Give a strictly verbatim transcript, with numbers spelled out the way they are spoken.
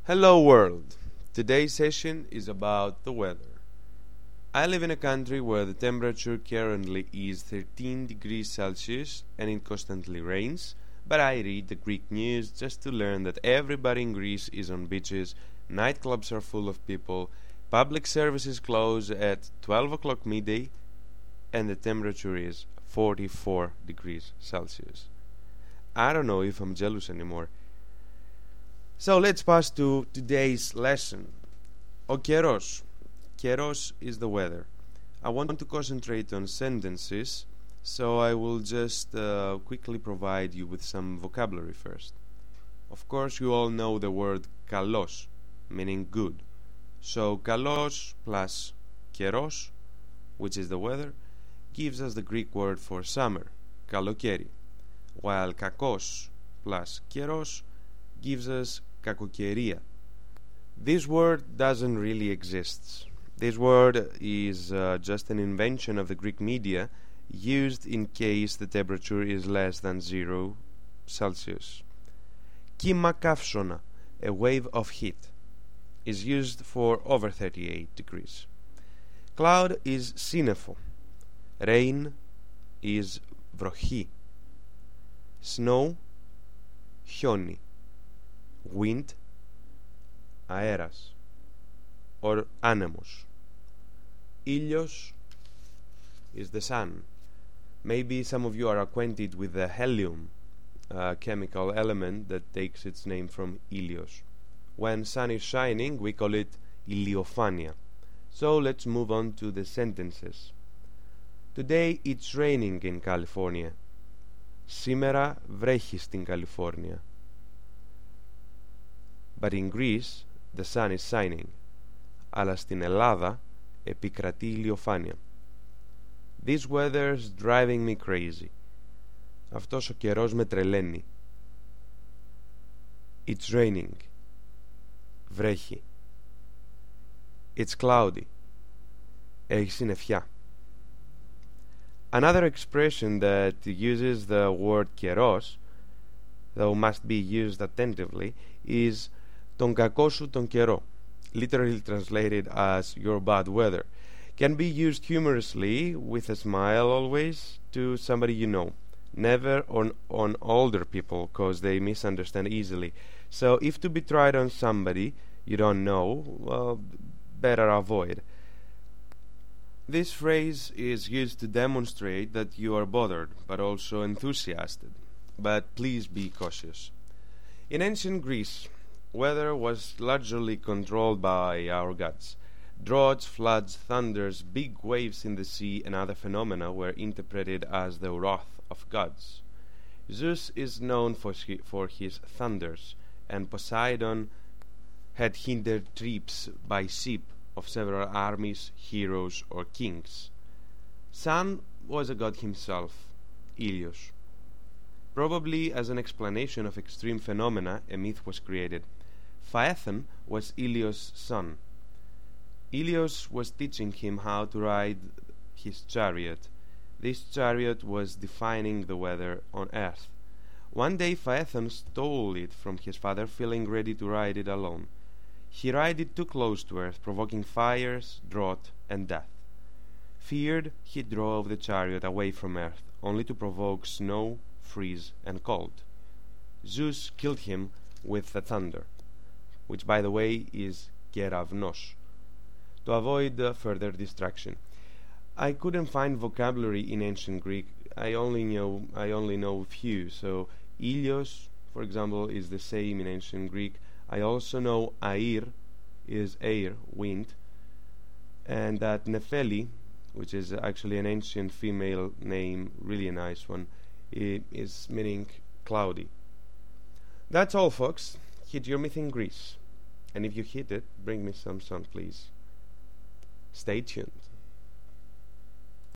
Hello world! Today's session is about the weather. I live in a country where the temperature currently is thirteen degrees Celsius and it constantly rains, but I read the Greek news just to learn that everybody in Greece is on beaches, nightclubs are full of people, public services close at twelve o'clock midday, and the temperature is forty-four degrees Celsius. I don't know if I'm jealous anymore. So let's pass to today's lesson. Ο καιρός. Kieros is the weather. I want to concentrate on sentences, so I will just uh, quickly provide you with some vocabulary first. Of course, you all know the word kalos, meaning good. So kalos plus kieros, which is the weather, gives us the Greek word for summer, kalokeri, while kakos plus kieros gives us kakokeria. This word doesn't really exist. This word is uh, just an invention of the Greek media used in case the temperature is less than zero Celsius. Κύμα καύσωνα, a wave of heat, is used for over thirty-eight degrees. Cloud is sύννεφο. Rain is βροχή. Snow, χιόνι. Wind, αέρας, or άνεμος. Ήλιος is the sun. Maybe some of you are acquainted with the helium, a chemical element that takes its name from ήλιος. When sun is shining, we call it ηλιοφάνεια. So let's move on to the sentences. Today it's raining in California. Σήμερα βρέχει στην Καλιφόρνια. But in Greece the sun is shining. Αλλά στην Ελλάδα επικρατεί ηλιοφάνεια. This weather's driving me crazy. Αυτός ο καιρός με τρελαίνει. It's raining. Βρέχει. It's cloudy. Έχει συννεφιά. Another expression that uses the word καιρός, though must be used attentively, is τον κακό σου τον καιρό, literally translated as your bad weather, can be used humorously with a smile always to somebody you know, never on, on older people cause they misunderstand easily. So if to be tried on somebody you don't know, well, better avoid. This phrase is used to demonstrate that you are bothered but also enthusiastic, but please be cautious. In ancient Greece, weather was largely controlled by our gods. Droughts, floods, thunders, big waves in the sea and other phenomena were interpreted as the wrath of gods. Zeus is known for, for his thunders, and Poseidon had hindered trips by ship of several armies, heroes or kings. Sun was a god himself, Ήλιος. Probably as an explanation of extreme phenomena, a myth was created. Phaethon was Ilios' son. Ilios was teaching him how to ride his chariot. This chariot was defining the weather on earth. One day Phaethon stole it from his father, feeling ready to ride it alone. He rode it too close to earth, provoking fires, drought, and death. Feared, he drove the chariot away from earth, only to provoke snow, freeze, and cold. Zeus killed him with the thunder, which by the way is keravnos, to avoid uh, further destruction. I couldn't find vocabulary in ancient Greek. I only know I only know few. So Ilios, for example, is the same in ancient Greek. I also know air is air, wind, and that Nepheli, which is actually an ancient female name, really a nice one, is meaning cloudy. That's all, folks. Hit your myth in Greece. And if you hit it, bring me some sun, please. Stay tuned.